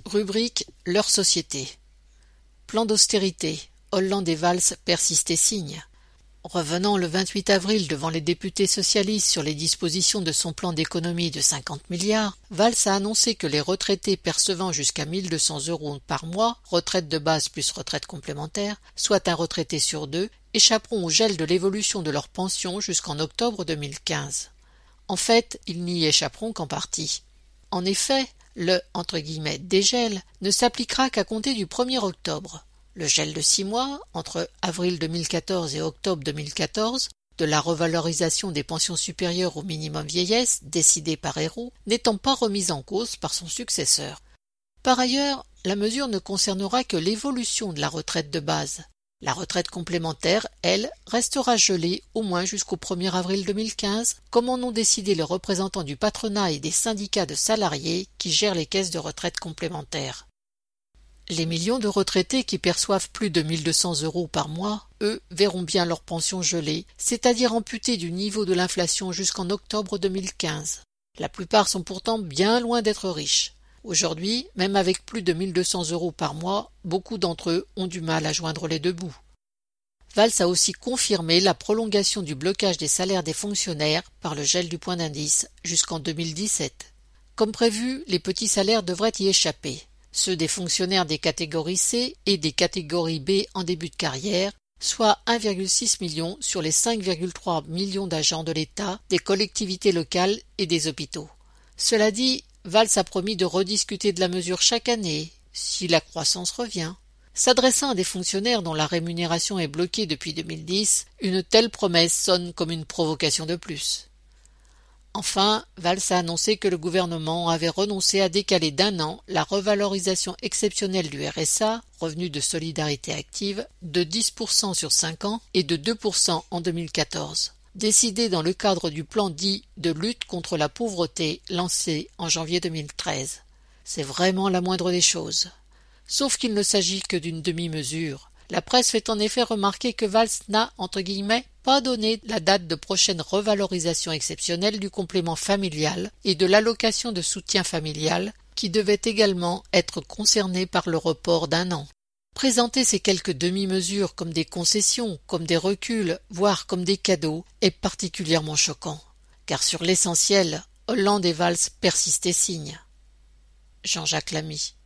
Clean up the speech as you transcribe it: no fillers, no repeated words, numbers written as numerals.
Rubrique Leur société. Plan d'austérité. Hollande et Valls persistent et signent. Revenant le 28 avril devant les députés socialistes sur les dispositions de son plan d'économie de 50 milliards, Valls a annoncé que les retraités percevant jusqu'à 1 200 € par mois, retraite de base plus retraite complémentaire, soit un retraité sur deux, échapperont au gel de l'évolution de leur pension jusqu'en octobre 2015. En fait, ils n'y échapperont qu'en partie. En effet, le « dégel » ne s'appliquera qu'à compter du 1er octobre. Le gel de 6 mois, entre avril 2014 et octobre 2014, de la revalorisation des pensions supérieures au minimum vieillesse, décidée par Ayrault, n'étant pas remise en cause par son successeur. Par ailleurs, la mesure ne concernera que l'évolution de la retraite de base. La retraite complémentaire, elle, restera gelée au moins jusqu'au 1er avril 2015, comme en ont décidé les représentants du patronat et des syndicats de salariés qui gèrent les caisses de retraite complémentaires. Les millions de retraités qui perçoivent plus de 1 200 € par mois, eux, verront bien leur pension gelée, c'est-à-dire amputée du niveau de l'inflation jusqu'en octobre 2015. La plupart sont pourtant bien loin d'être riches. Aujourd'hui, même avec plus de 1 200 € par mois, beaucoup d'entre eux ont du mal à joindre les deux bouts. Valls a aussi confirmé la prolongation du blocage des salaires des fonctionnaires par le gel du point d'indice jusqu'en 2017. Comme prévu, les petits salaires devraient y échapper. Ceux des fonctionnaires des catégories C et des catégories B en début de carrière, soit 1,6 million sur les 5,3 millions d'agents de l'État, des collectivités locales et des hôpitaux. Cela dit, Valls a promis de rediscuter de la mesure chaque année, si la croissance revient. S'adressant à des fonctionnaires dont la rémunération est bloquée depuis 2010, une telle promesse sonne comme une provocation de plus. Enfin, Valls a annoncé que le gouvernement avait renoncé à décaler d'1 an la revalorisation exceptionnelle du RSA, revenu de solidarité active, de 10% sur 5 ans et de 2% en 2014, décidé dans le cadre du plan dit de lutte contre la pauvreté lancé en janvier 2013. C'est vraiment la moindre des choses. Sauf qu'il ne s'agit que d'une demi-mesure. La presse fait en effet remarquer que Valls n'a, pas donné la date de prochaine revalorisation exceptionnelle du complément familial et de l'allocation de soutien familial, qui devait également être concernée par le report d'1 an. Présenter ces quelques demi-mesures comme des concessions, comme des reculs, voire comme des cadeaux, est particulièrement choquant. Car sur l'essentiel, Hollande et Valls persistent et signent. Jean-Jacques Lamy.